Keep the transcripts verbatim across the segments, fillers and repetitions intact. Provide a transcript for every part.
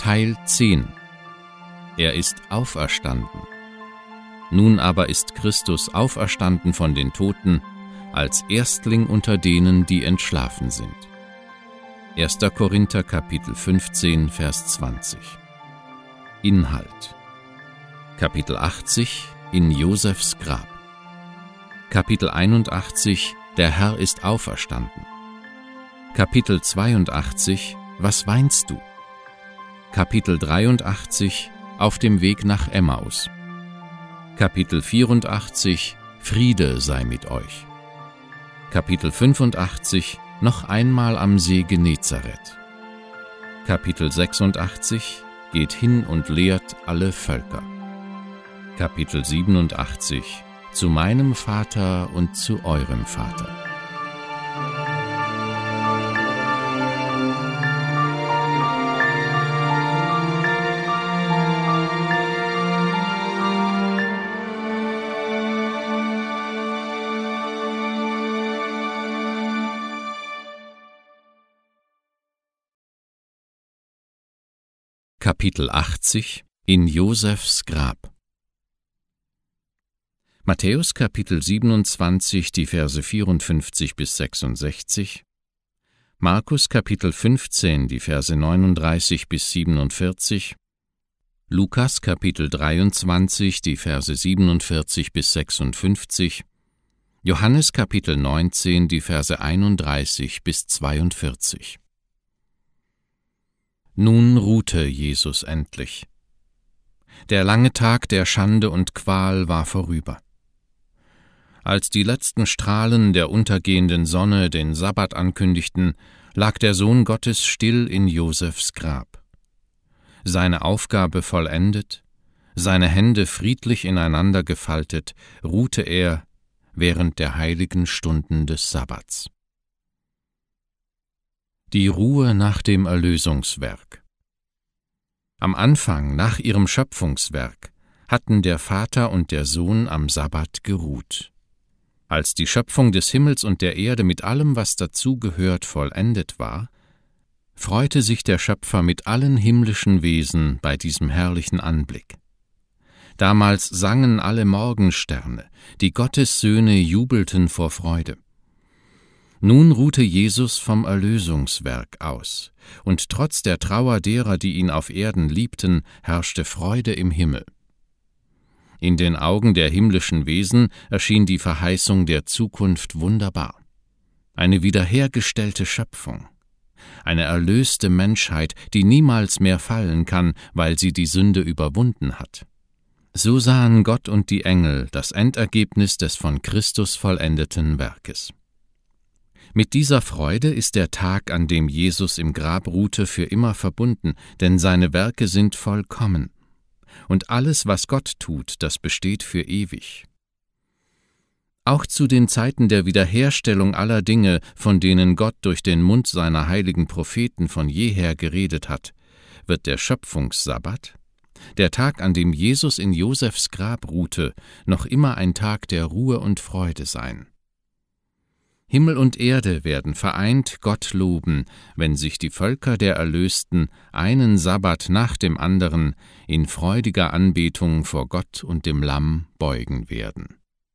Teil zehn. Er ist auferstanden. Nun aber ist Christus auferstanden von den Toten, als Erstling unter denen, die entschlafen sind. erster Korinther Kapitel fünfzehn, Vers zwanzig. Inhalt: Kapitel achtzig, in Josefs Grab. Kapitel einundachtzig, der Herr ist auferstanden. Kapitel zweiundachtzig, was weinst du? Kapitel dreiundachtzig, auf dem Weg nach Emmaus. Kapitel vierundachtzig, Friede sei mit euch. Kapitel fünfundachtzig, noch einmal am See Genezareth. Kapitel sechsundachtzig, geht hin und lehrt alle Völker. Kapitel siebenundachtzig, zu meinem Vater und zu eurem Vater. Kapitel achtzig, in Josefs Grab. Matthäus Kapitel siebenundzwanzig, die Verse vierundfünfzig bis sechsundsechzig, Markus Kapitel fünfzehn, die Verse neununddreißig bis siebenundvierzig, Lukas Kapitel dreiundzwanzig, die Verse siebenundvierzig bis sechsundfünfzig, Johannes Kapitel neunzehn, die Verse einunddreißig bis zweiundvierzig. Nun ruhte Jesus endlich. Der lange Tag der Schande und Qual war vorüber. Als die letzten Strahlen der untergehenden Sonne den Sabbat ankündigten, lag der Sohn Gottes still in Josefs Grab. Seine Aufgabe vollendet, seine Hände friedlich ineinander gefaltet, ruhte er während der heiligen Stunden des Sabbats. Die Ruhe nach dem Erlösungswerk. Am Anfang, nach ihrem Schöpfungswerk, hatten der Vater und der Sohn am Sabbat geruht. Als die Schöpfung des Himmels und der Erde mit allem, was dazugehört, vollendet war, freute sich der Schöpfer mit allen himmlischen Wesen bei diesem herrlichen Anblick. Damals sangen alle Morgensterne, die Gottessöhne jubelten vor Freude. Nun ruhte Jesus vom Erlösungswerk aus, und trotz der Trauer derer, die ihn auf Erden liebten, herrschte Freude im Himmel. In den Augen der himmlischen Wesen erschien die Verheißung der Zukunft wunderbar. Eine wiederhergestellte Schöpfung, eine erlöste Menschheit, die niemals mehr fallen kann, weil sie die Sünde überwunden hat. So sahen Gott und die Engel das Endergebnis des von Christus vollendeten Werkes. Mit dieser Freude ist der Tag, an dem Jesus im Grab ruhte, für immer verbunden, denn seine Werke sind vollkommen. Und alles, was Gott tut, das besteht für ewig. Auch zu den Zeiten der Wiederherstellung aller Dinge, von denen Gott durch den Mund seiner heiligen Propheten von jeher geredet hat, wird der Schöpfungssabbat, der Tag, an dem Jesus in Josefs Grab ruhte, noch immer ein Tag der Ruhe und Freude sein. Himmel und Erde werden vereint Gott loben, wenn sich die Völker der Erlösten einen Sabbat nach dem anderen in freudiger Anbetung vor Gott und dem Lamm beugen werden.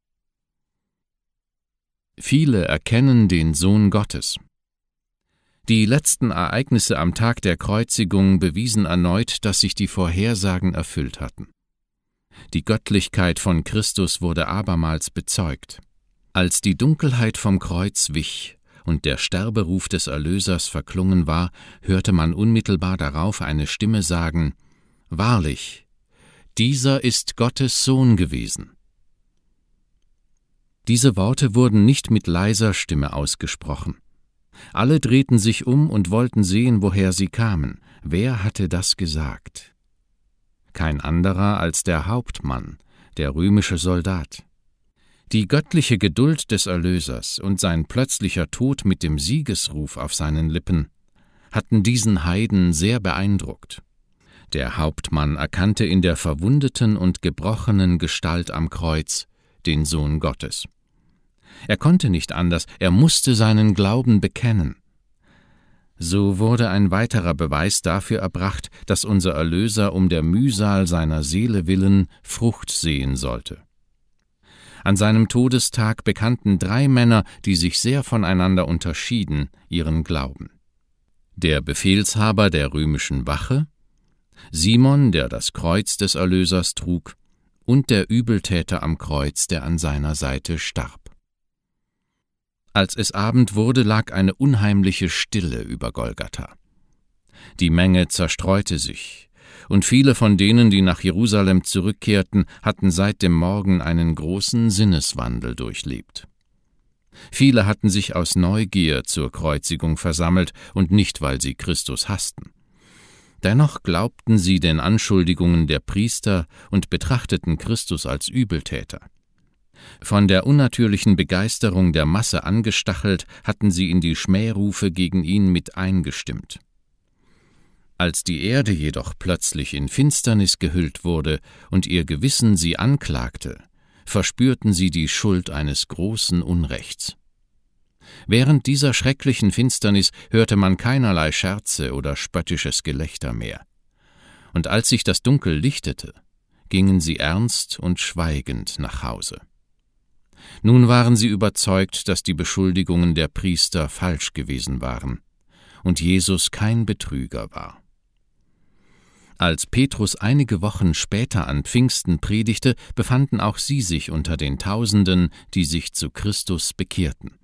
Viele erkennen den Sohn Gottes. Die letzten Ereignisse am Tag der Kreuzigung bewiesen erneut, dass sich die Vorhersagen erfüllt hatten. Die Göttlichkeit von Christus wurde abermals bezeugt. Als die Dunkelheit vom Kreuz wich und der Sterberuf des Erlösers verklungen war, hörte man unmittelbar darauf eine Stimme sagen: »Wahrlich, dieser ist Gottes Sohn gewesen.« Diese Worte wurden nicht mit leiser Stimme ausgesprochen. Alle drehten sich um und wollten sehen, woher sie kamen. Wer hatte das gesagt? Kein anderer als der Hauptmann, der römische Soldat. Die göttliche Geduld des Erlösers und sein plötzlicher Tod mit dem Siegesruf auf seinen Lippen hatten diesen Heiden sehr beeindruckt. Der Hauptmann erkannte in der verwundeten und gebrochenen Gestalt am Kreuz den Sohn Gottes. Er konnte nicht anders, er musste seinen Glauben bekennen. So wurde ein weiterer Beweis dafür erbracht, dass unser Erlöser um der Mühsal seiner Seele willen Frucht sehen sollte. An seinem Todestag bekannten drei Männer, die sich sehr voneinander unterschieden, ihren Glauben. Der Befehlshaber der römischen Wache, Simon, der das Kreuz des Erlösers trug, und der Übeltäter am Kreuz, der an seiner Seite starb. Als es Abend wurde, lag eine unheimliche Stille über Golgatha. Die Menge zerstreute sich, und viele von denen, die nach Jerusalem zurückkehrten, hatten seit dem Morgen einen großen Sinneswandel durchlebt. Viele hatten sich aus Neugier zur Kreuzigung versammelt und nicht, weil sie Christus hassten. Dennoch glaubten sie den Anschuldigungen der Priester und betrachteten Christus als Übeltäter. Von der unnatürlichen Begeisterung der Masse angestachelt, hatten sie in die Schmährufe gegen ihn mit eingestimmt. Als die Erde jedoch plötzlich in Finsternis gehüllt wurde und ihr Gewissen sie anklagte, verspürten sie die Schuld eines großen Unrechts. Während dieser schrecklichen Finsternis hörte man keinerlei Scherze oder spöttisches Gelächter mehr. Und als sich das Dunkel lichtete, gingen sie ernst und schweigend nach Hause. Nun waren sie überzeugt, dass die Beschuldigungen der Priester falsch gewesen waren und Jesus kein Betrüger war. Als Petrus einige Wochen später an Pfingsten predigte, befanden auch sie sich unter den Tausenden, die sich zu Christus bekehrten.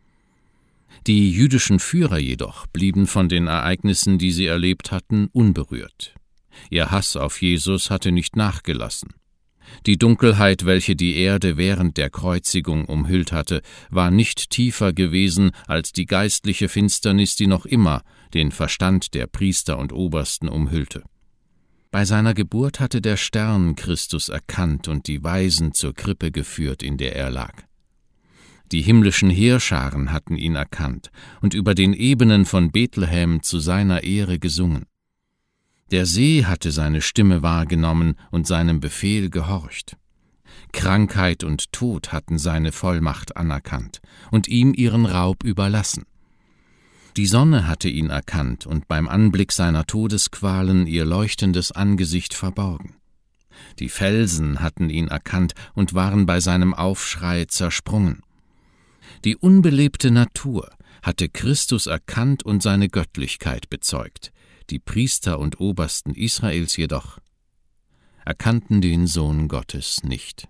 Die jüdischen Führer jedoch blieben von den Ereignissen, die sie erlebt hatten, unberührt. Ihr Hass auf Jesus hatte nicht nachgelassen. Die Dunkelheit, welche die Erde während der Kreuzigung umhüllt hatte, war nicht tiefer gewesen als die geistliche Finsternis, die noch immer den Verstand der Priester und Obersten umhüllte. Bei seiner Geburt hatte der Stern Christus erkannt und die Weisen zur Krippe geführt, in der er lag. Die himmlischen Heerscharen hatten ihn erkannt und über den Ebenen von Bethlehem zu seiner Ehre gesungen. Der See hatte seine Stimme wahrgenommen und seinem Befehl gehorcht. Krankheit und Tod hatten seine Vollmacht anerkannt und ihm ihren Raub überlassen. Die Sonne hatte ihn erkannt und beim Anblick seiner Todesqualen ihr leuchtendes Angesicht verborgen. Die Felsen hatten ihn erkannt und waren bei seinem Aufschrei zersprungen. Die unbelebte Natur hatte Christus erkannt und seine Göttlichkeit bezeugt. Die Priester und Obersten Israels jedoch erkannten den Sohn Gottes nicht.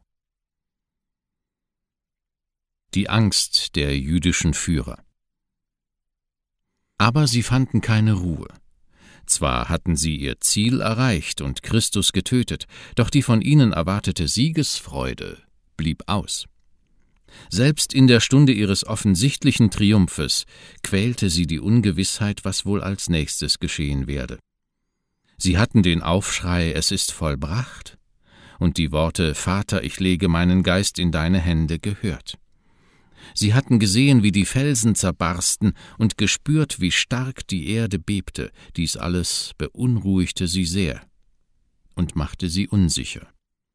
Die Angst der jüdischen Führer. Aber sie fanden keine Ruhe. Zwar hatten sie ihr Ziel erreicht und Christus getötet, doch die von ihnen erwartete Siegesfreude blieb aus. Selbst in der Stunde ihres offensichtlichen Triumphes quälte sie die Ungewissheit, was wohl als nächstes geschehen werde. Sie hatten den Aufschrei, es ist vollbracht, und die Worte, Vater, ich lege meinen Geist in deine Hände, gehört. Sie hatten gesehen, wie die Felsen zerbarsten und gespürt, wie stark die Erde bebte. Dies alles beunruhigte sie sehr und machte sie unsicher.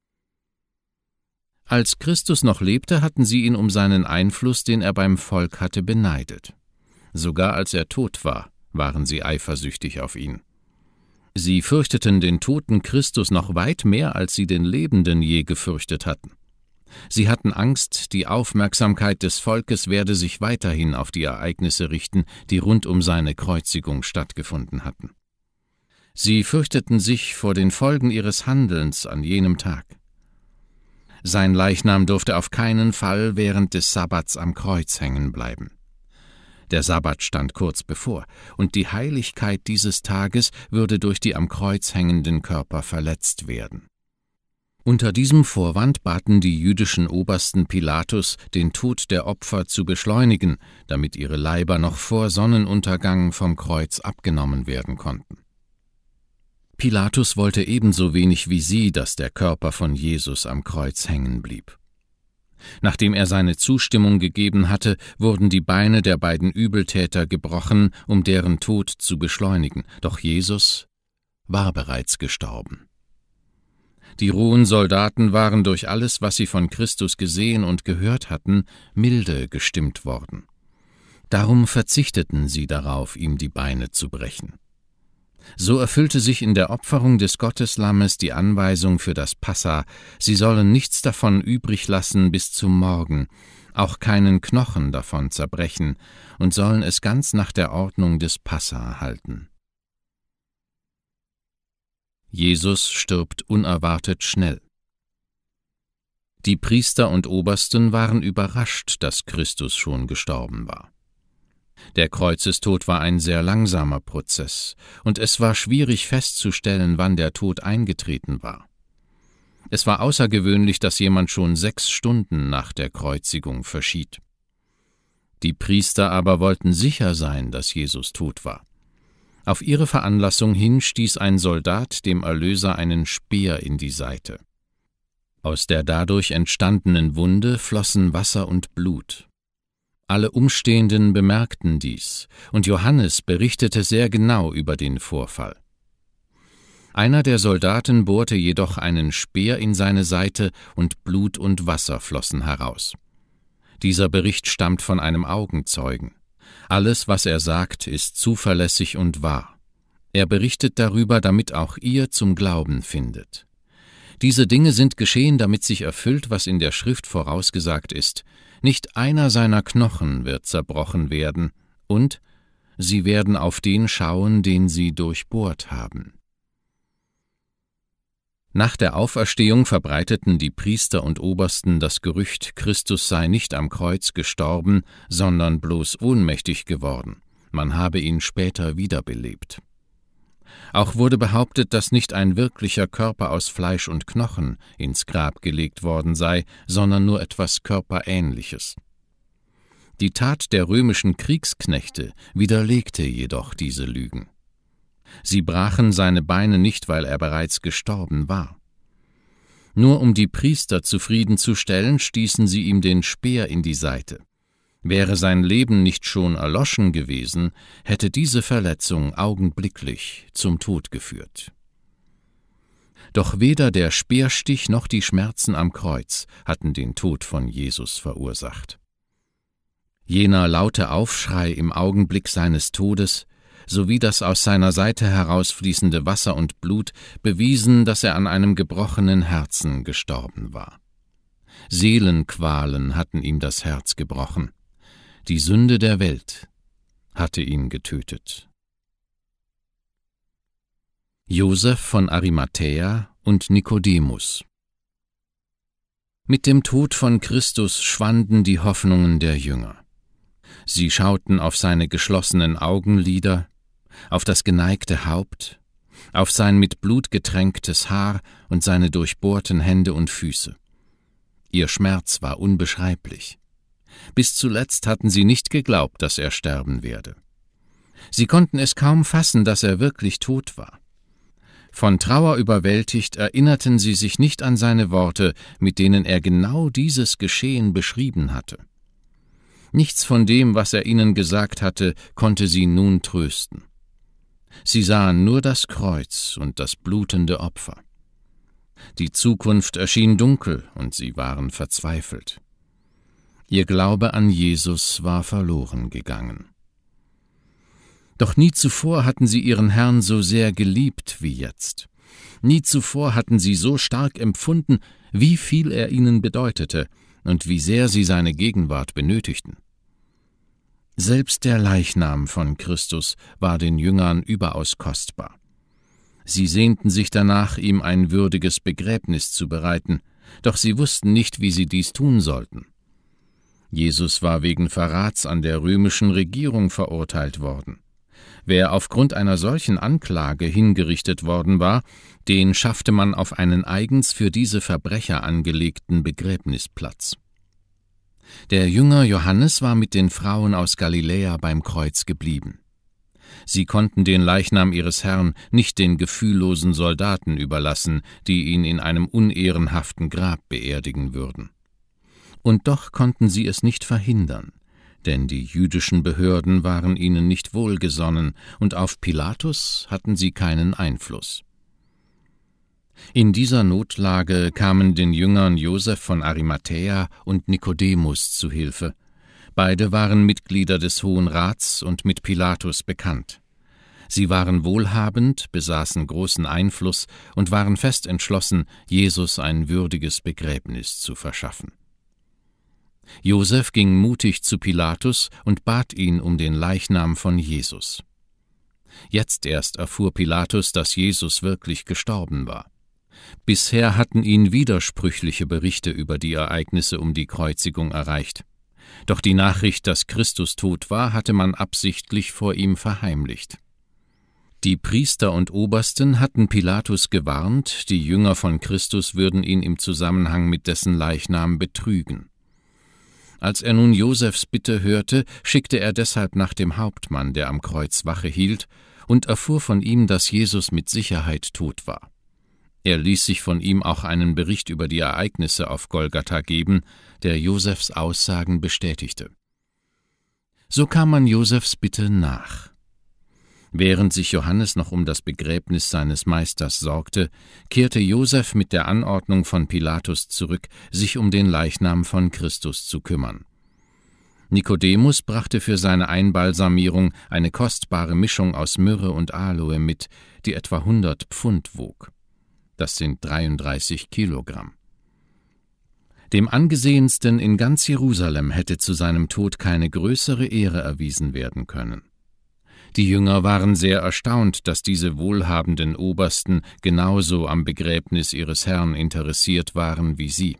Als Christus noch lebte, hatten sie ihn um seinen Einfluss, den er beim Volk hatte, beneidet. Sogar als er tot war, waren sie eifersüchtig auf ihn. Sie fürchteten den toten Christus noch weit mehr, als sie den Lebenden je gefürchtet hatten. Sie hatten Angst, die Aufmerksamkeit des Volkes werde sich weiterhin auf die Ereignisse richten, die rund um seine Kreuzigung stattgefunden hatten. Sie fürchteten sich vor den Folgen ihres Handelns an jenem Tag. Sein Leichnam durfte auf keinen Fall während des Sabbats am Kreuz hängen bleiben. Der Sabbat stand kurz bevor, und die Heiligkeit dieses Tages würde durch die am Kreuz hängenden Körper verletzt werden. Unter diesem Vorwand baten die jüdischen Obersten Pilatus, den Tod der Opfer zu beschleunigen, damit ihre Leiber noch vor Sonnenuntergang vom Kreuz abgenommen werden konnten. Pilatus wollte ebenso wenig wie sie, dass der Körper von Jesus am Kreuz hängen blieb. Nachdem er seine Zustimmung gegeben hatte, wurden die Beine der beiden Übeltäter gebrochen, um deren Tod zu beschleunigen, doch Jesus war bereits gestorben. Die rohen Soldaten waren durch alles, was sie von Christus gesehen und gehört hatten, milde gestimmt worden. Darum verzichteten sie darauf, ihm die Beine zu brechen. So erfüllte sich in der Opferung des Gotteslammes die Anweisung für das Passa, sie sollen nichts davon übrig lassen bis zum Morgen, auch keinen Knochen davon zerbrechen, und sollen es ganz nach der Ordnung des Passa halten. Jesus stirbt unerwartet schnell. Die Priester und Obersten waren überrascht, dass Christus schon gestorben war. Der Kreuzestod war ein sehr langsamer Prozess, und es war schwierig festzustellen, wann der Tod eingetreten war. Es war außergewöhnlich, dass jemand schon sechs Stunden nach der Kreuzigung verschied. Die Priester aber wollten sicher sein, dass Jesus tot war. Auf ihre Veranlassung hin stieß ein Soldat dem Erlöser einen Speer in die Seite. Aus der dadurch entstandenen Wunde flossen Wasser und Blut. Alle Umstehenden bemerkten dies, und Johannes berichtete sehr genau über den Vorfall. Einer der Soldaten bohrte jedoch einen Speer in seine Seite, und Blut und Wasser flossen heraus. Dieser Bericht stammt von einem Augenzeugen. Alles, was er sagt, ist zuverlässig und wahr. Er berichtet darüber, damit auch ihr zum Glauben findet. Diese Dinge sind geschehen, damit sich erfüllt, was in der Schrift vorausgesagt ist: Nicht einer seiner Knochen wird zerbrochen werden, und sie werden auf den schauen, den sie durchbohrt haben. Nach der Auferstehung verbreiteten die Priester und Obersten das Gerücht, Christus sei nicht am Kreuz gestorben, sondern bloß ohnmächtig geworden. Man habe ihn später wiederbelebt. Auch wurde behauptet, dass nicht ein wirklicher Körper aus Fleisch und Knochen ins Grab gelegt worden sei, sondern nur etwas Körperähnliches. Die Tat der römischen Kriegsknechte widerlegte jedoch diese Lügen. Sie brachen seine Beine nicht, weil er bereits gestorben war. Nur um die Priester zufriedenzustellen, stießen sie ihm den Speer in die Seite. Wäre sein Leben nicht schon erloschen gewesen, hätte diese Verletzung augenblicklich zum Tod geführt. Doch weder der Speerstich noch die Schmerzen am Kreuz hatten den Tod von Jesus verursacht. Jener laute Aufschrei im Augenblick seines Todes sowie das aus seiner Seite herausfließende Wasser und Blut bewiesen, dass er an einem gebrochenen Herzen gestorben war. Seelenqualen hatten ihm das Herz gebrochen. Die Sünde der Welt hatte ihn getötet. Josef von Arimathäa und Nikodemus. Mit dem Tod von Christus schwanden die Hoffnungen der Jünger. Sie schauten auf seine geschlossenen Augenlider, auf das geneigte Haupt, auf sein mit Blut getränktes Haar und seine durchbohrten Hände und Füße. Ihr Schmerz war unbeschreiblich. Bis zuletzt hatten sie nicht geglaubt, dass er sterben werde. Sie konnten es kaum fassen, dass er wirklich tot war. Von Trauer überwältigt erinnerten sie sich nicht an seine Worte, mit denen er genau dieses Geschehen beschrieben hatte. Nichts von dem, was er ihnen gesagt hatte, konnte sie nun trösten. Sie sahen nur das Kreuz und das blutende Opfer. Die Zukunft erschien dunkel und sie waren verzweifelt. Ihr Glaube an Jesus war verloren gegangen. Doch nie zuvor hatten sie ihren Herrn so sehr geliebt wie jetzt. Nie zuvor hatten sie so stark empfunden, wie viel er ihnen bedeutete und wie sehr sie seine Gegenwart benötigten. Selbst der Leichnam von Christus war den Jüngern überaus kostbar. Sie sehnten sich danach, ihm ein würdiges Begräbnis zu bereiten, doch sie wussten nicht, wie sie dies tun sollten. Jesus war wegen Verrats an der römischen Regierung verurteilt worden. Wer aufgrund einer solchen Anklage hingerichtet worden war, den schaffte man auf einen eigens für diese Verbrecher angelegten Begräbnisplatz. Der Jünger Johannes war mit den Frauen aus Galiläa beim Kreuz geblieben. Sie konnten den Leichnam ihres Herrn nicht den gefühllosen Soldaten überlassen, die ihn in einem unehrenhaften Grab beerdigen würden. Und doch konnten sie es nicht verhindern, denn die jüdischen Behörden waren ihnen nicht wohlgesonnen und auf Pilatus hatten sie keinen Einfluss. In dieser Notlage kamen den Jüngern Josef von Arimathäa und Nikodemus zu Hilfe. Beide waren Mitglieder des Hohen Rats und mit Pilatus bekannt. Sie waren wohlhabend, besaßen großen Einfluss und waren fest entschlossen, Jesus ein würdiges Begräbnis zu verschaffen. Josef ging mutig zu Pilatus und bat ihn um den Leichnam von Jesus. Jetzt erst erfuhr Pilatus, dass Jesus wirklich gestorben war. Bisher hatten ihn widersprüchliche Berichte über die Ereignisse um die Kreuzigung erreicht. Doch die Nachricht, dass Christus tot war, hatte man absichtlich vor ihm verheimlicht. Die Priester und Obersten hatten Pilatus gewarnt, die Jünger von Christus würden ihn im Zusammenhang mit dessen Leichnam betrügen. Als er nun Josefs Bitte hörte, schickte er deshalb nach dem Hauptmann, der am Kreuz Wache hielt, und erfuhr von ihm, dass Jesus mit Sicherheit tot war. Er ließ sich von ihm auch einen Bericht über die Ereignisse auf Golgatha geben, der Josefs Aussagen bestätigte. So kam man Josefs Bitte nach. Während sich Johannes noch um das Begräbnis seines Meisters sorgte, kehrte Josef mit der Anordnung von Pilatus zurück, sich um den Leichnam von Christus zu kümmern. Nikodemus brachte für seine Einbalsamierung eine kostbare Mischung aus Myrrhe und Aloe mit, die etwa hundert Pfund wog. Das sind dreiunddreißig Kilogramm. Dem Angesehensten in ganz Jerusalem hätte zu seinem Tod keine größere Ehre erwiesen werden können. Die Jünger waren sehr erstaunt, dass diese wohlhabenden Obersten genauso am Begräbnis ihres Herrn interessiert waren wie sie.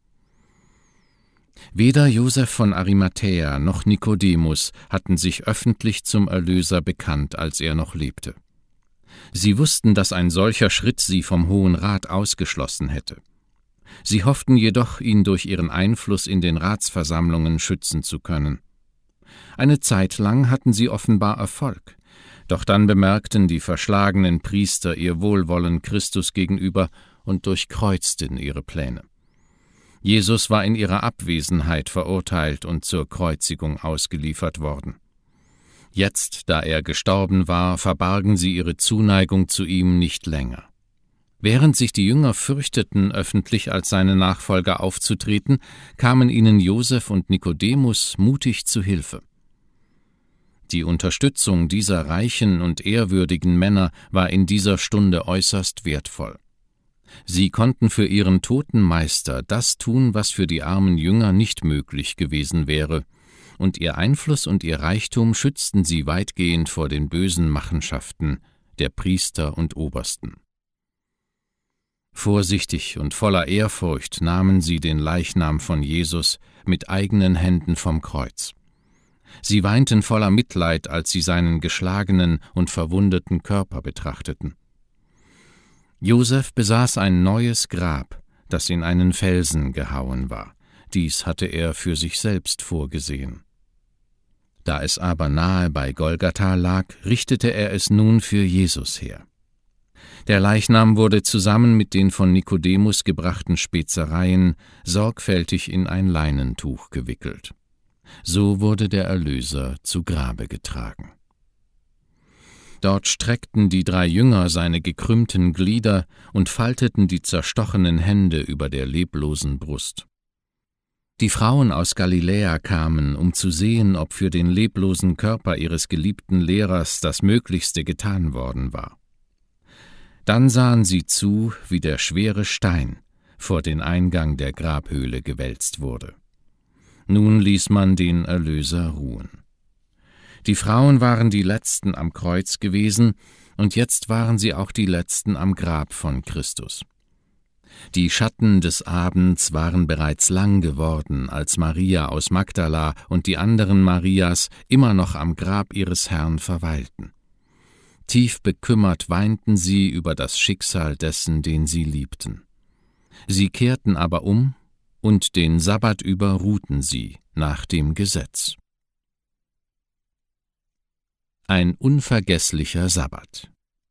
Weder Josef von Arimathäa noch Nikodemus hatten sich öffentlich zum Erlöser bekannt, als er noch lebte. Sie wussten, dass ein solcher Schritt sie vom Hohen Rat ausgeschlossen hätte. Sie hofften jedoch, ihn durch ihren Einfluss in den Ratsversammlungen schützen zu können. Eine Zeit lang hatten sie offenbar Erfolg, doch dann bemerkten die verschlagenen Priester ihr Wohlwollen Christus gegenüber und durchkreuzten ihre Pläne. Jesus war in ihrer Abwesenheit verurteilt und zur Kreuzigung ausgeliefert worden. Jetzt, da er gestorben war, verbargen sie ihre Zuneigung zu ihm nicht länger. Während sich die Jünger fürchteten, öffentlich als seine Nachfolger aufzutreten, kamen ihnen Josef und Nikodemus mutig zu Hilfe. Die Unterstützung dieser reichen und ehrwürdigen Männer war in dieser Stunde äußerst wertvoll. Sie konnten für ihren toten Meister das tun, was für die armen Jünger nicht möglich gewesen wäre, und ihr Einfluss und ihr Reichtum schützten sie weitgehend vor den bösen Machenschaften der Priester und Obersten. Vorsichtig und voller Ehrfurcht nahmen sie den Leichnam von Jesus mit eigenen Händen vom Kreuz. Sie weinten voller Mitleid, als sie seinen geschlagenen und verwundeten Körper betrachteten. Josef besaß ein neues Grab, das in einen Felsen gehauen war. Dies hatte er für sich selbst vorgesehen. Da es aber nahe bei Golgatha lag, richtete er es nun für Jesus her. Der Leichnam wurde zusammen mit den von Nikodemus gebrachten Spezereien sorgfältig in ein Leinentuch gewickelt. So wurde der Erlöser zu Grabe getragen. Dort streckten die drei Jünger seine gekrümmten Glieder und falteten die zerstochenen Hände über der leblosen Brust. Die Frauen aus Galiläa kamen, um zu sehen, ob für den leblosen Körper ihres geliebten Lehrers das Möglichste getan worden war. Dann sahen sie zu, wie der schwere Stein vor den Eingang der Grabhöhle gewälzt wurde. Nun ließ man den Erlöser ruhen. Die Frauen waren die Letzten am Kreuz gewesen, und jetzt waren sie auch die Letzten am Grab von Christus. Die Schatten des Abends waren bereits lang geworden, als Maria aus Magdala und die anderen Marias immer noch am Grab ihres Herrn verweilten. Tief bekümmert weinten sie über das Schicksal dessen, den sie liebten. Sie kehrten aber um, und den Sabbat über ruhten sie nach dem Gesetz. Ein unvergesslicher Sabbat.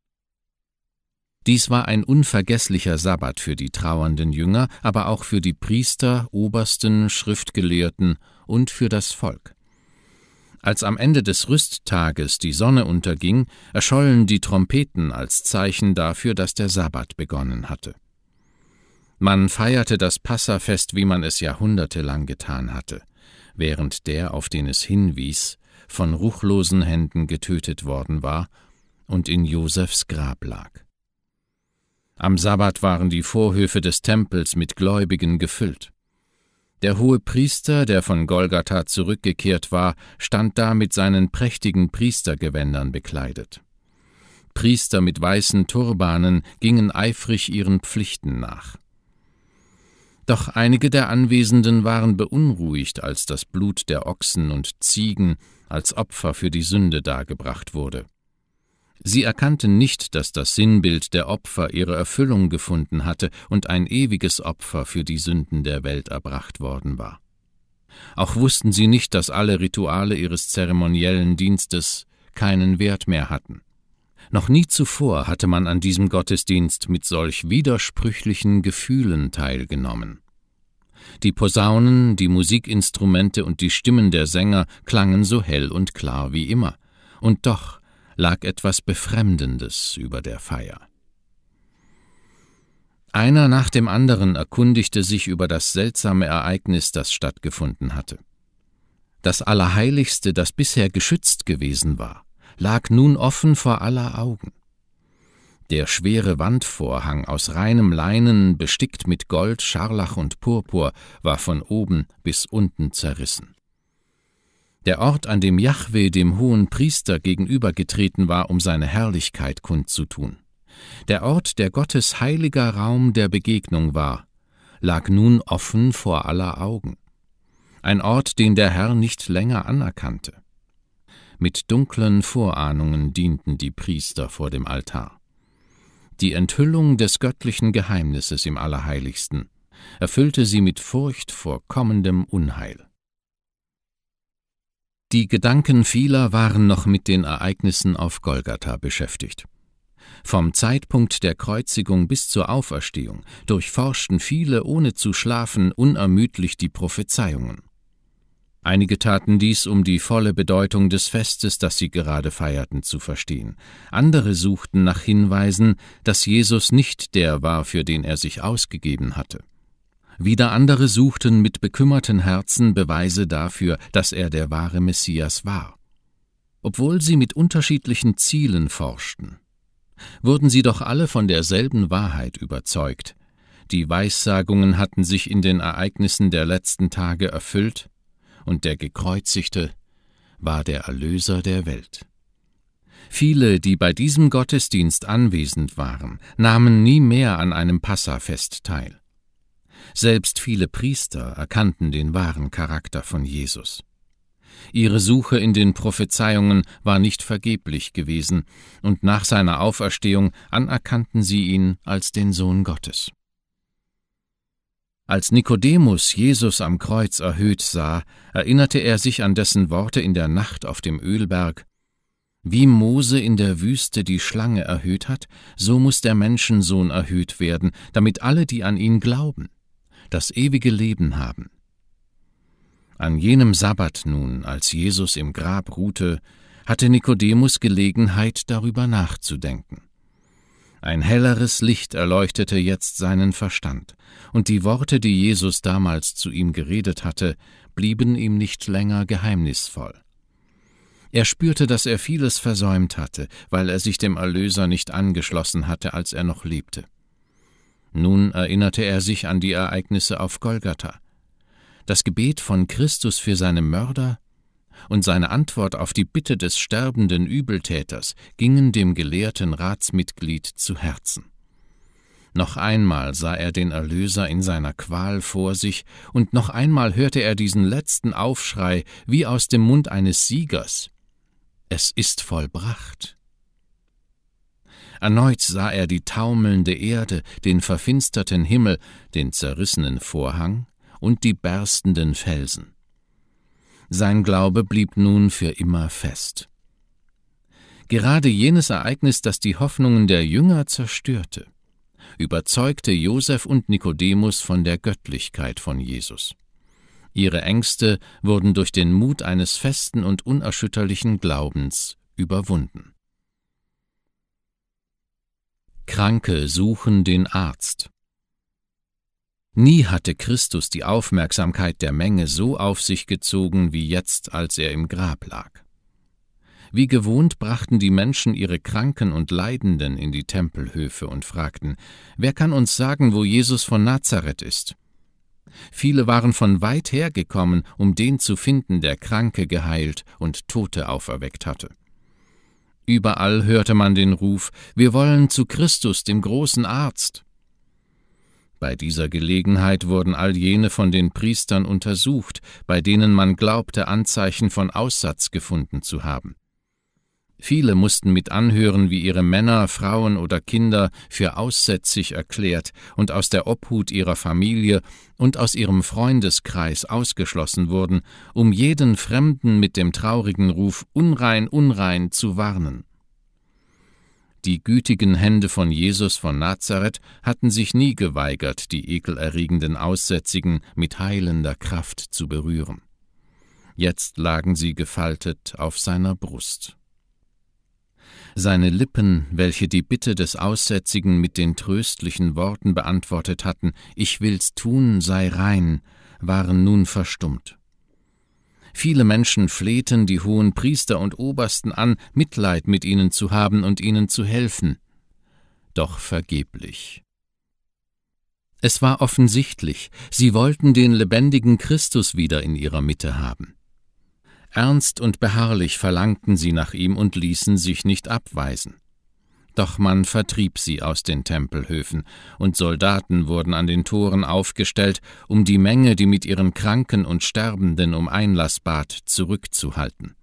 Dies war ein unvergesslicher Sabbat für die trauernden Jünger, aber auch für die Priester, Obersten, Schriftgelehrten und für das Volk. Als am Ende des Rüsttages die Sonne unterging, erschollen die Trompeten als Zeichen dafür, dass der Sabbat begonnen hatte. Man feierte das Passafest, wie man es jahrhundertelang getan hatte. während der, auf den es hinwies, von ruchlosen Händen getötet worden war und in Josefs Grab lag. Am Sabbat waren die Vorhöfe des Tempels mit Gläubigen gefüllt. Der Hohepriester, der von Golgatha zurückgekehrt war, stand da mit seinen prächtigen Priestergewändern bekleidet. Priester mit weißen Turbanen gingen eifrig ihren Pflichten nach. Doch einige der Anwesenden waren beunruhigt, als das Blut der Ochsen und Ziegen als Opfer für die Sünde dargebracht wurde. Sie erkannten nicht, dass das Sinnbild der Opfer ihre Erfüllung gefunden hatte und ein ewiges Opfer für die Sünden der Welt erbracht worden war. Auch wussten sie nicht, dass alle Rituale ihres zeremoniellen Dienstes keinen Wert mehr hatten. Noch nie zuvor hatte man an diesem Gottesdienst mit solch widersprüchlichen Gefühlen teilgenommen. Die Posaunen, die Musikinstrumente und die Stimmen der Sänger klangen so hell und klar wie immer, und doch lag etwas Befremdendes über der Feier. Einer nach dem anderen erkundigte sich über das seltsame Ereignis, das stattgefunden hatte. Das Allerheiligste, das bisher geschützt gewesen war, lag nun offen vor aller Augen. Der schwere Wandvorhang aus reinem Leinen, bestickt mit Gold, Scharlach und Purpur, war von oben bis unten zerrissen. Der Ort, an dem Jahwe dem hohen Priester gegenübergetreten war, um seine Herrlichkeit kundzutun, der Ort, der Gottes heiliger Raum der Begegnung war, lag nun offen vor aller Augen. Ein Ort, den der Herr nicht länger anerkannte. Mit dunklen Vorahnungen dienten die Priester vor dem Altar. Die Enthüllung des göttlichen Geheimnisses im Allerheiligsten erfüllte sie mit Furcht vor kommendem Unheil. Die Gedanken vieler waren noch mit den Ereignissen auf Golgatha beschäftigt. Vom Zeitpunkt der Kreuzigung bis zur Auferstehung durchforschten viele, ohne zu schlafen, unermüdlich die Prophezeiungen. Einige taten dies, um die volle Bedeutung des Festes, das sie gerade feierten, zu verstehen. Andere suchten nach Hinweisen, dass Jesus nicht der war, für den er sich ausgegeben hatte. Wieder andere suchten mit bekümmerten Herzen Beweise dafür, dass er der wahre Messias war. Obwohl sie mit unterschiedlichen Zielen forschten, wurden sie doch alle von derselben Wahrheit überzeugt. Die Weissagungen hatten sich in den Ereignissen der letzten Tage erfüllt, und der Gekreuzigte war der Erlöser der Welt. Viele, die bei diesem Gottesdienst anwesend waren, nahmen nie mehr an einem Passafest teil. Selbst viele Priester erkannten den wahren Charakter von Jesus. Ihre Suche in den Prophezeiungen war nicht vergeblich gewesen, und nach seiner Auferstehung anerkannten sie ihn als den Sohn Gottes. Als Nikodemus Jesus am Kreuz erhöht sah, erinnerte er sich an dessen Worte in der Nacht auf dem Ölberg: Wie Mose in der Wüste die Schlange erhöht hat, so muss der Menschensohn erhöht werden, damit alle, die an ihn glauben, das ewige Leben haben. An jenem Sabbat nun, als Jesus im Grab ruhte, hatte Nikodemus Gelegenheit, darüber nachzudenken. Ein helleres Licht erleuchtete jetzt seinen Verstand, und die Worte, die Jesus damals zu ihm geredet hatte, blieben ihm nicht länger geheimnisvoll. Er spürte, dass er vieles versäumt hatte, weil er sich dem Erlöser nicht angeschlossen hatte, als er noch lebte. Nun erinnerte er sich an die Ereignisse auf Golgatha. Das Gebet von Christus für seine Mörder und seine Antwort auf die Bitte des sterbenden Übeltäters gingen dem gelehrten Ratsmitglied zu Herzen. Noch einmal sah er den Erlöser in seiner Qual vor sich, und noch einmal hörte er diesen letzten Aufschrei wie aus dem Mund eines Siegers: Es ist vollbracht. Erneut sah er die taumelnde Erde, den verfinsterten Himmel, den zerrissenen Vorhang und die berstenden Felsen. Sein Glaube blieb nun für immer fest. Gerade jenes Ereignis, das die Hoffnungen der Jünger zerstörte, überzeugte Josef und Nikodemus von der Göttlichkeit von Jesus. Ihre Ängste wurden durch den Mut eines festen und unerschütterlichen Glaubens überwunden. Kranke suchen den Arzt. Nie hatte Christus die Aufmerksamkeit der Menge so auf sich gezogen wie jetzt, als er im Grab lag. Wie gewohnt brachten die Menschen ihre Kranken und Leidenden in die Tempelhöfe und fragten: »Wer kann uns sagen, wo Jesus von Nazareth ist?« Viele waren von weit her gekommen, um den zu finden, der Kranke geheilt und Tote auferweckt hatte. Überall hörte man den Ruf: »Wir wollen zu Christus, dem großen Arzt.« Bei dieser Gelegenheit wurden all jene von den Priestern untersucht, bei denen man glaubte, Anzeichen von Aussatz gefunden zu haben. Viele mussten mit anhören, wie ihre Männer, Frauen oder Kinder für aussätzig erklärt und aus der Obhut ihrer Familie und aus ihrem Freundeskreis ausgeschlossen wurden, um jeden Fremden mit dem traurigen Ruf »Unrein, unrein« zu warnen. Die gütigen Hände von Jesus von Nazareth hatten sich nie geweigert, die ekelerregenden Aussätzigen mit heilender Kraft zu berühren. Jetzt lagen sie gefaltet auf seiner Brust. Seine Lippen, welche die Bitte des Aussätzigen mit den tröstlichen Worten beantwortet hatten: »Ich will's tun, sei rein«, waren nun verstummt. Viele Menschen flehten die hohen Priester und Obersten an, Mitleid mit ihnen zu haben und ihnen zu helfen. Doch vergeblich. Es war offensichtlich, sie wollten den lebendigen Christus wieder in ihrer Mitte haben. Ernst und beharrlich verlangten sie nach ihm und ließen sich nicht abweisen. Doch man vertrieb sie aus den Tempelhöfen, und Soldaten wurden an den Toren aufgestellt, um die Menge, die mit ihren Kranken und Sterbenden um Einlass bat, zurückzuhalten.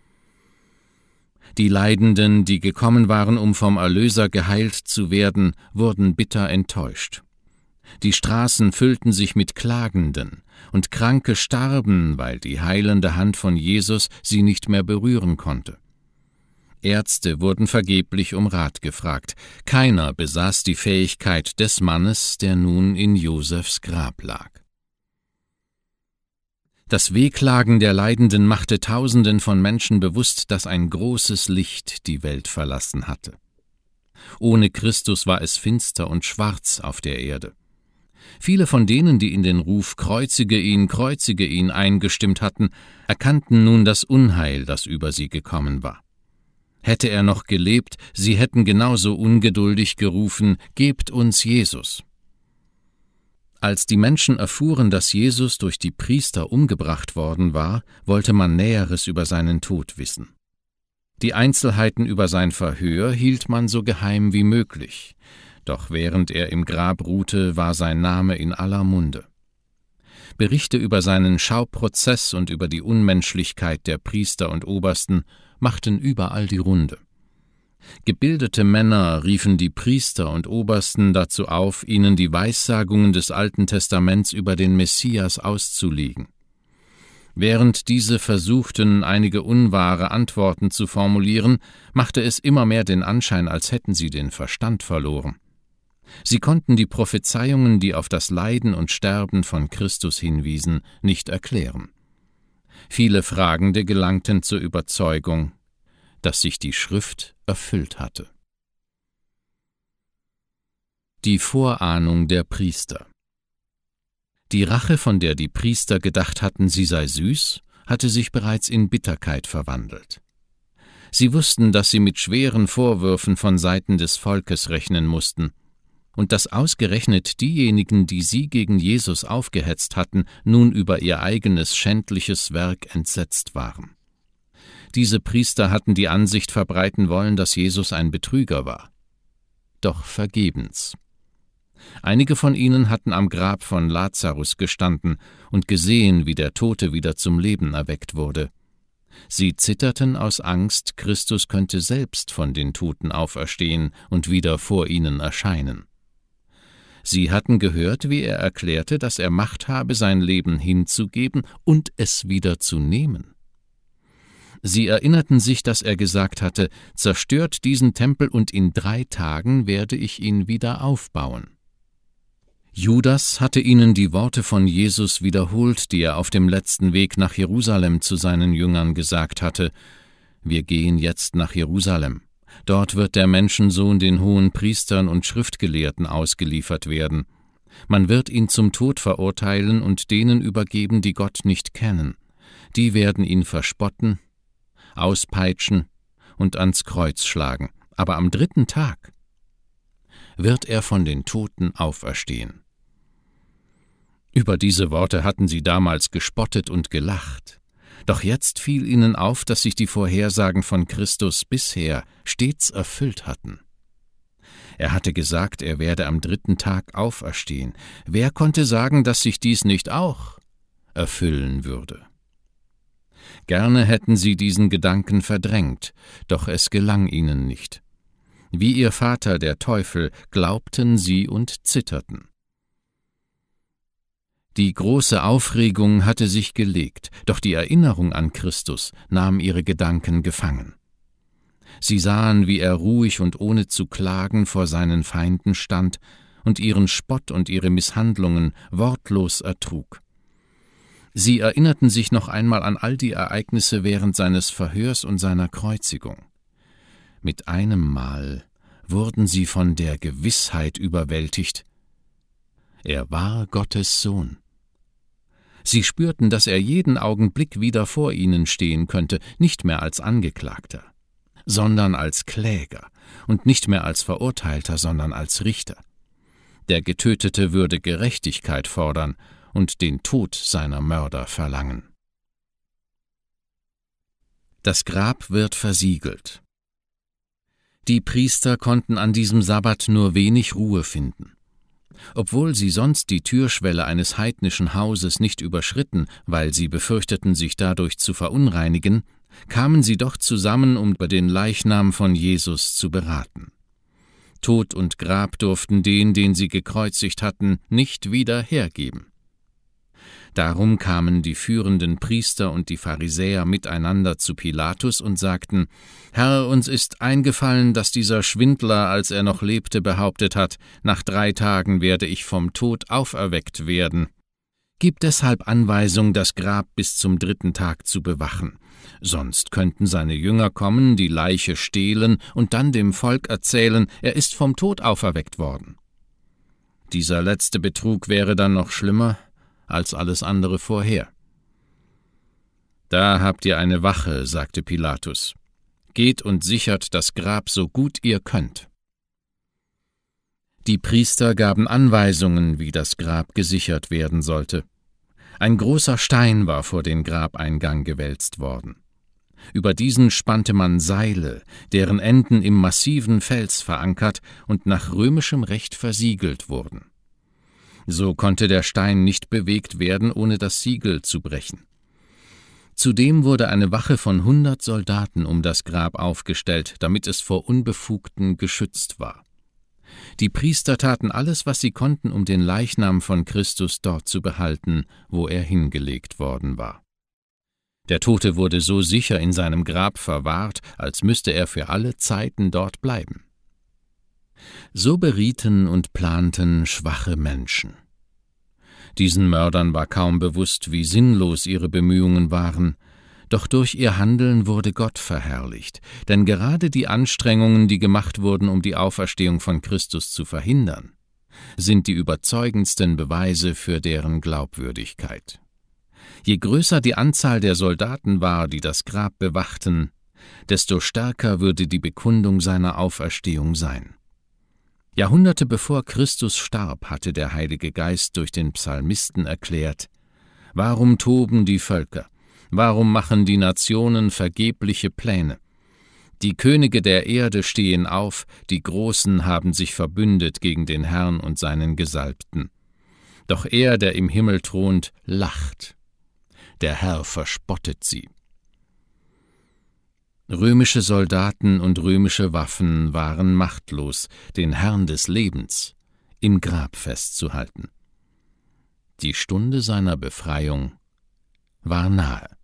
Die Leidenden, die gekommen waren, um vom Erlöser geheilt zu werden, wurden bitter enttäuscht. Die Straßen füllten sich mit Klagenden, und Kranke starben, weil die heilende Hand von Jesus sie nicht mehr berühren konnte. Ärzte wurden vergeblich um Rat gefragt. Keiner besaß die Fähigkeit des Mannes, der nun in Josefs Grab lag. Das Wehklagen der Leidenden machte Tausenden von Menschen bewusst, dass ein großes Licht die Welt verlassen hatte. Ohne Christus war es finster und schwarz auf der Erde. Viele von denen, die in den Ruf »Kreuzige ihn, kreuzige ihn« eingestimmt hatten, erkannten nun das Unheil, das über sie gekommen war. Hätte er noch gelebt, sie hätten genauso ungeduldig gerufen: »Gebt uns Jesus!« Als die Menschen erfuhren, dass Jesus durch die Priester umgebracht worden war, wollte man Näheres über seinen Tod wissen. Die Einzelheiten über sein Verhör hielt man so geheim wie möglich. Doch während er im Grab ruhte, war sein Name in aller Munde. Berichte über seinen Schauprozess und über die Unmenschlichkeit der Priester und Obersten machten überall die Runde. Gebildete Männer riefen die Priester und Obersten dazu auf, ihnen die Weissagungen des Alten Testaments über den Messias auszulegen. Während diese versuchten, einige unwahre Antworten zu formulieren, machte es immer mehr den Anschein, als hätten sie den Verstand verloren. Sie konnten die Prophezeiungen, die auf das Leiden und Sterben von Christus hinwiesen, nicht erklären. Viele Fragende gelangten zur Überzeugung, dass sich die Schrift erfüllt hatte. Die Vorahnung der Priester. Die Rache, von der die Priester gedacht hatten, sie sei süß, hatte sich bereits in Bitterkeit verwandelt. Sie wussten, dass sie mit schweren Vorwürfen von Seiten des Volkes rechnen mussten, und dass ausgerechnet diejenigen, die sie gegen Jesus aufgehetzt hatten, nun über ihr eigenes schändliches Werk entsetzt waren. Diese Priester hatten die Ansicht verbreiten wollen, dass Jesus ein Betrüger war. Doch vergebens. Einige von ihnen hatten am Grab von Lazarus gestanden und gesehen, wie der Tote wieder zum Leben erweckt wurde. Sie zitterten aus Angst, Christus könnte selbst von den Toten auferstehen und wieder vor ihnen erscheinen. Sie hatten gehört, wie er erklärte, dass er Macht habe, sein Leben hinzugeben und es wieder zu nehmen. Sie erinnerten sich, dass er gesagt hatte: »Zerstört diesen Tempel, und in drei Tagen werde ich ihn wieder aufbauen.« Judas hatte ihnen die Worte von Jesus wiederholt, die er auf dem letzten Weg nach Jerusalem zu seinen Jüngern gesagt hatte: »Wir gehen jetzt nach Jerusalem. Dort wird der Menschensohn den hohen Priestern und Schriftgelehrten ausgeliefert werden. Man wird ihn zum Tod verurteilen und denen übergeben, die Gott nicht kennen. Die werden ihn verspotten, auspeitschen und ans Kreuz schlagen. Aber am dritten Tag wird er von den Toten auferstehen. Über diese Worte hatten sie damals gespottet und gelacht. Doch jetzt fiel ihnen auf, dass sich die Vorhersagen von Christus bisher stets erfüllt hatten. Er hatte gesagt, er werde am dritten Tag auferstehen. Wer konnte sagen, dass sich dies nicht auch erfüllen würde? Gerne hätten sie diesen Gedanken verdrängt, doch es gelang ihnen nicht. Wie ihr Vater, der Teufel, glaubten sie und zitterten. Die große Aufregung hatte sich gelegt, doch die Erinnerung an Christus nahm ihre Gedanken gefangen. Sie sahen, wie er ruhig und ohne zu klagen vor seinen Feinden stand und ihren Spott und ihre Misshandlungen wortlos ertrug. Sie erinnerten sich noch einmal an all die Ereignisse während seines Verhörs und seiner Kreuzigung. Mit einem Mal wurden sie von der Gewissheit überwältigt: Er war Gottes Sohn. Sie spürten, dass er jeden Augenblick wieder vor ihnen stehen könnte, nicht mehr als Angeklagter, sondern als Kläger, und nicht mehr als Verurteilter, sondern als Richter. Der Getötete würde Gerechtigkeit fordern und den Tod seiner Mörder verlangen. Das Grab wird versiegelt. Die Priester konnten an diesem Sabbat nur wenig Ruhe finden. Obwohl sie sonst die Türschwelle eines heidnischen Hauses nicht überschritten, weil sie befürchteten, sich dadurch zu verunreinigen, kamen sie doch zusammen, um über den Leichnam von Jesus zu beraten. Tod und Grab durften den, den sie gekreuzigt hatten, nicht wieder hergeben. Darum kamen die führenden Priester und die Pharisäer miteinander zu Pilatus und sagten: »Herr, uns ist eingefallen, dass dieser Schwindler, als er noch lebte, behauptet hat, nach drei Tagen werde ich vom Tod auferweckt werden. Gib deshalb Anweisung, das Grab bis zum dritten Tag zu bewachen. Sonst könnten seine Jünger kommen, die Leiche stehlen und dann dem Volk erzählen, er ist vom Tod auferweckt worden. Dieser letzte Betrug wäre dann noch schlimmer als alles andere vorher.« »Da habt ihr eine Wache«, sagte Pilatus. »Geht und sichert das Grab so gut ihr könnt.« Die Priester gaben Anweisungen, wie das Grab gesichert werden sollte. Ein großer Stein war vor den Grabeingang gewälzt worden. Über diesen spannte man Seile, deren Enden im massiven Fels verankert und nach römischem Recht versiegelt wurden. So konnte der Stein nicht bewegt werden, ohne das Siegel zu brechen. Zudem wurde eine Wache von hundert Soldaten um das Grab aufgestellt, damit es vor Unbefugten geschützt war. Die Priester taten alles, was sie konnten, um den Leichnam von Christus dort zu behalten, wo er hingelegt worden war. Der Tote wurde so sicher in seinem Grab verwahrt, als müsste er für alle Zeiten dort bleiben. So berieten und planten schwache Menschen. Diesen Mördern war kaum bewusst, wie sinnlos ihre Bemühungen waren, doch durch ihr Handeln wurde Gott verherrlicht, denn gerade die Anstrengungen, die gemacht wurden, um die Auferstehung von Christus zu verhindern, sind die überzeugendsten Beweise für deren Glaubwürdigkeit. Je größer die Anzahl der Soldaten war, die das Grab bewachten, desto stärker würde die Bekundung seiner Auferstehung sein. Jahrhunderte bevor Christus starb, hatte der Heilige Geist durch den Psalmisten erklärt: »Warum toben die Völker? Warum machen die Nationen vergebliche Pläne? Die Könige der Erde stehen auf, die Großen haben sich verbündet gegen den Herrn und seinen Gesalbten. Doch er, der im Himmel thront, lacht. Der Herr verspottet sie.« Römische Soldaten und römische Waffen waren machtlos, den Herrn des Lebens im Grab festzuhalten. Die Stunde seiner Befreiung war nahe.